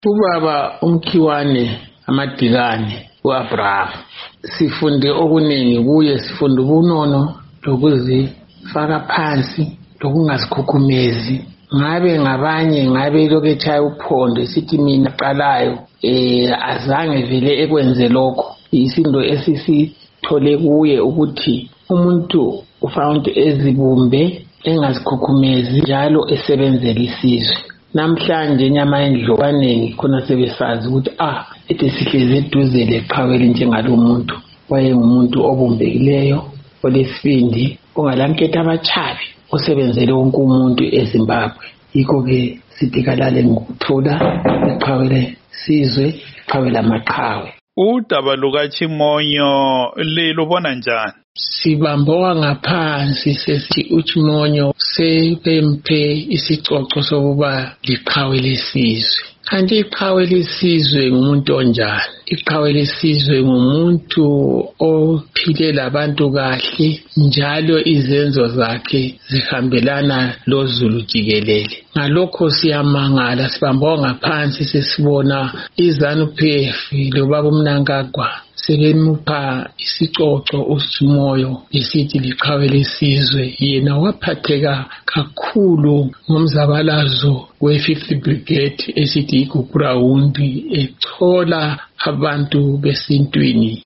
Ubaba uMkhiwane Amadikane uAbraham sifunde okuningi kuye, sifunde ubunono lokuzifaka phansi lokungazikhukhumezi. Ngabe ngabanye ngabe loketshaya uphondo sithi mina qalayo azange vele ekwenze lokho. Isindo esisithole kuye ukuthi umuntu ufanele ezibumbe engazikhukhumezi njalo esebenzela isizwe. Namhlanje inyama endlovu abaningi khona sebesazi ukuthi ethi sihlezi eduze leqhaweli njengalo muntu. Wayengumuntu obumbekileyo, olesibindi, ongalanketha abachabi, osebenzele wonke umuntu eZimbabwe. Yikho-ke sithi kalale ngokuthola iqhawele sizwe, iqhawele amaqhawe. Udaba lukaChimonyo lubona njani? Sibamboka ngaphansi sesithi uChimonyo sebemphe isicoco sokuba liqhawe lesizwe. Kanti iqhawe lesizwe ngumuntu onjani? Iqhawe lesizwe ngumuntu ophile labantu kahle, njalo izenzo zakhe zihambelana loZulu jikelele. Ngalokho siyamangala, sibamboka ngaphansi sesibona iZANU-PF loBaba uMnangagwa sebemupha isicoco uChimonyo esithi liqhawe lesizwe. Yena waphatheka kakhulu ngomzabalazo we-5th Brigade esithi iGugurawundi, ethola abantu besintwini